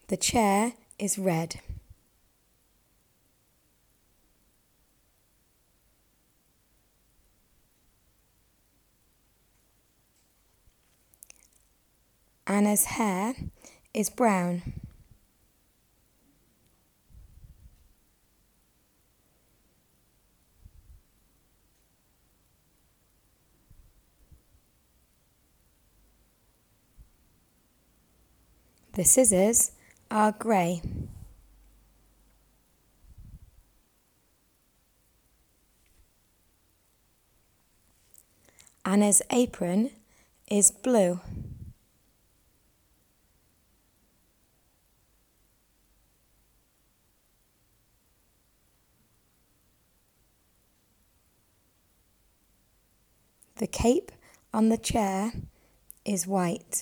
The chair is red. Anna's hair is brown. The scissors are grey. Anna's apron is blue. The cape on the chair is white.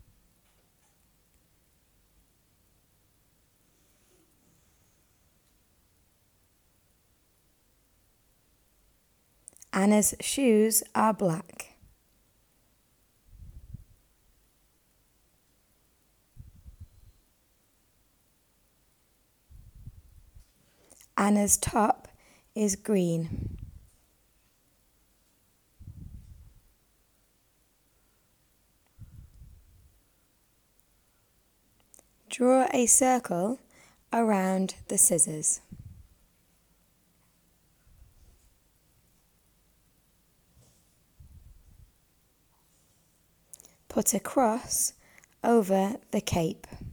Anna's shoes are black. Anna's top is green. Draw a circle around the scissors. Put a cross over the cape.